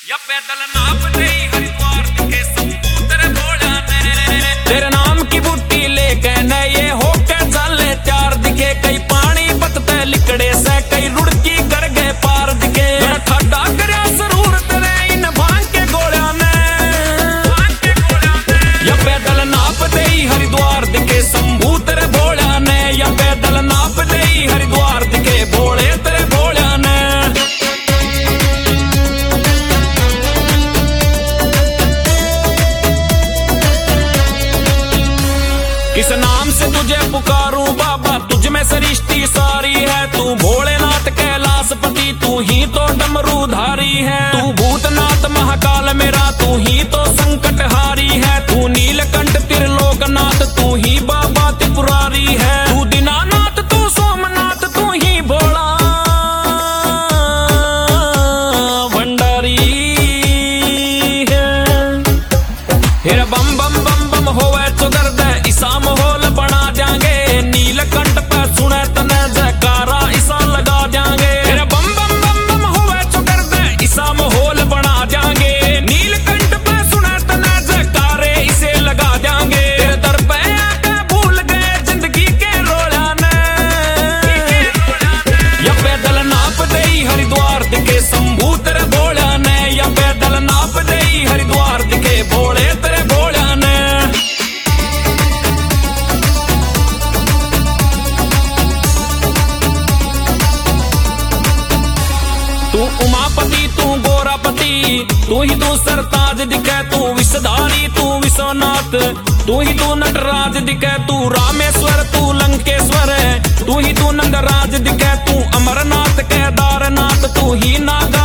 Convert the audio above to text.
या पैदल नाप दे हरिद्वार दिखे समुद्र भोला ने तेरे नाम की बूटी लेके न ये होके चले चार दिखे कई पानी बतते लिकड़े से कई रुड़की कर गए पार दिखे ठंडा करया जरूर तेरे इन भांग के गोलियां ने या पैदल नाप दे हरिद्वार दिखे शंभू तेरे भोला ने या पैदल नाप दे हरिद्वार दिखे भोले तेरे भोला ने किस नाम से तुझे पुकारूं बाबा तुझ में सृष्टि सारी है तू भोलेनाथ कैलाशपति तू ही तो डमरूधारी है तू भूतनाथ महाकाल मेरा तू ही तो संकटहारी है तू नीलकंठ त्रिलोकनाथ तू ही बाबा त्रिपुरारी है तू दीनानाथ तू सोमनाथ तू ही भोला भंडारी है हेरा बम बम बम बम होवे तो दर्द ईसा माहौल बना देंगे नीलकंठ पे सुने तने जयकारा ईसा लगा देंगे तेरे बम बम बम बम होवे तो दर्द ईसा माहौल बना देंगे नीलकंठ पे सुने तने जयकारे इसे लगा देंगे तेरे दर पे आके भूल गए जिंदगी के रोला ने या पैदल नाप दे हरिद्वार दिखे शंभू तेरे भोला ने या पैदल नाप दे हरिद्वार दिखे भोले तेरे भोला ने तू उमापति तू गोरापति तू ही तू सरताज दिखे तू विषधारी तू विश्वनाथ तू ही तू नटराज दिखे तू रामेश्वर तू लंकेश्वर तू ही तू नंदराज दिखे तू अमरनाथ केदारनाथ तू ही नाग